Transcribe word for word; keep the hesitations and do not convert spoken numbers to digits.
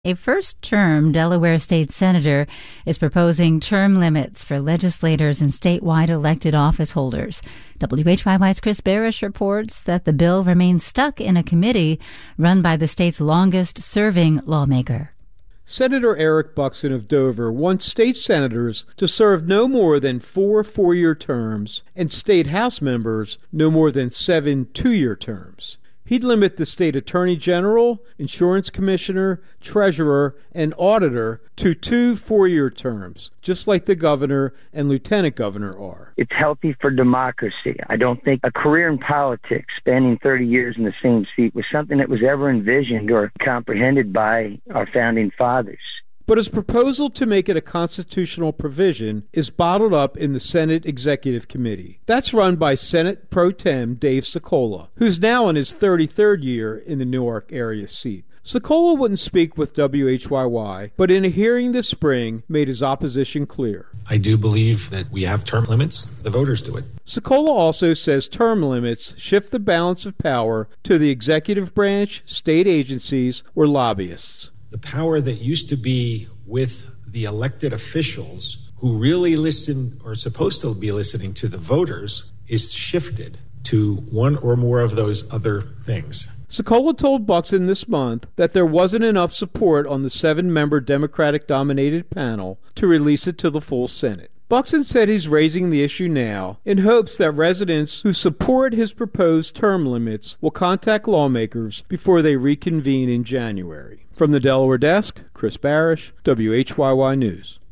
A first-term Delaware state senator is proposing term limits for legislators and statewide elected office holders. W H Y Y's Chris Barish reports that the bill remains stuck in a committee run by the state's longest-serving lawmaker. Senator Eric Buxton of Dover wants state senators to serve no more than four four-year terms and state House members no more than seven two-year terms. He'd limit the state attorney general, insurance commissioner, treasurer, and auditor to two four-year terms, just like the governor and lieutenant governor are. It's healthy for democracy. I don't think a career in politics spanning thirty years in the same seat was something that was ever envisioned or comprehended by our founding fathers. But his proposal to make it a constitutional provision is bottled up in the Senate Executive Committee. That's run by Senate Pro Tem Dave Sokola, who's now in his thirty-third year in the Newark area seat. Sokola wouldn't speak with W H Y Y, but in a hearing this spring made his opposition clear. I do believe that we have term limits. The voters do it. Sokola also says term limits shift the balance of power to the executive branch, state agencies, or lobbyists. The power that used to be with the elected officials who really listen or are supposed to be listening to the voters is shifted to one or more of those other things. Sokola told Buxton this month that there wasn't enough support on the seven-member Democratic-dominated panel to release it to the full Senate. Buxton said he's raising the issue now in hopes that residents who support his proposed term limits will contact lawmakers before they reconvene in January. From the Delaware desk, Chris Barish, W H Y Y News.